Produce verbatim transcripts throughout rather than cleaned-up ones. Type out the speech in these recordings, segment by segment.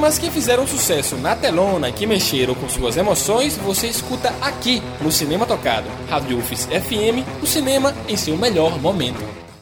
Dramas que fizeram sucesso na telona e que mexeram com suas emoções, você escuta aqui no Cinema Tocado. Rádio U F S F M, o cinema em seu melhor momento.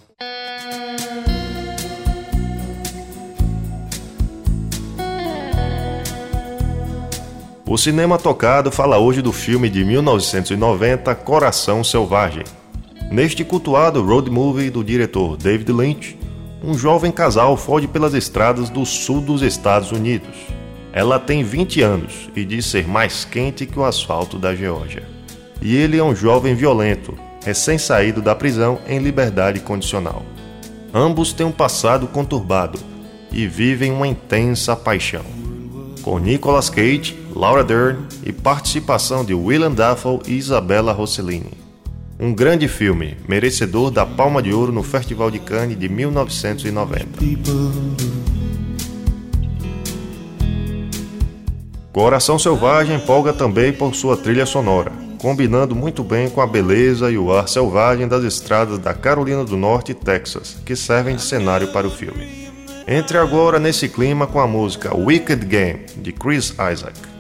O Cinema Tocado fala hoje do filme de mil novecentos e noventa, Coração Selvagem. Neste cultuado road movie do diretor David Lynch, um jovem casal foge pelas estradas do sul dos Estados Unidos. Ela tem vinte anos e diz ser mais quente que o asfalto da Geórgia. E ele é um jovem violento, recém-saído da prisão em liberdade condicional. Ambos têm um passado conturbado e vivem uma intensa paixão. Com Nicolas Cage, Laura Dern e participação de Willem Dafoe e Isabella Rossellini. Um grande filme, merecedor da Palma de Ouro no Festival de Cannes de mil novecentos e noventa. Coração Selvagem empolga também por sua trilha sonora, combinando muito bem com a beleza e o ar selvagem das estradas da Carolina do Norte e Texas, que servem de cenário para o filme. Entre agora nesse clima com a música Wicked Game, de Chris Isaak.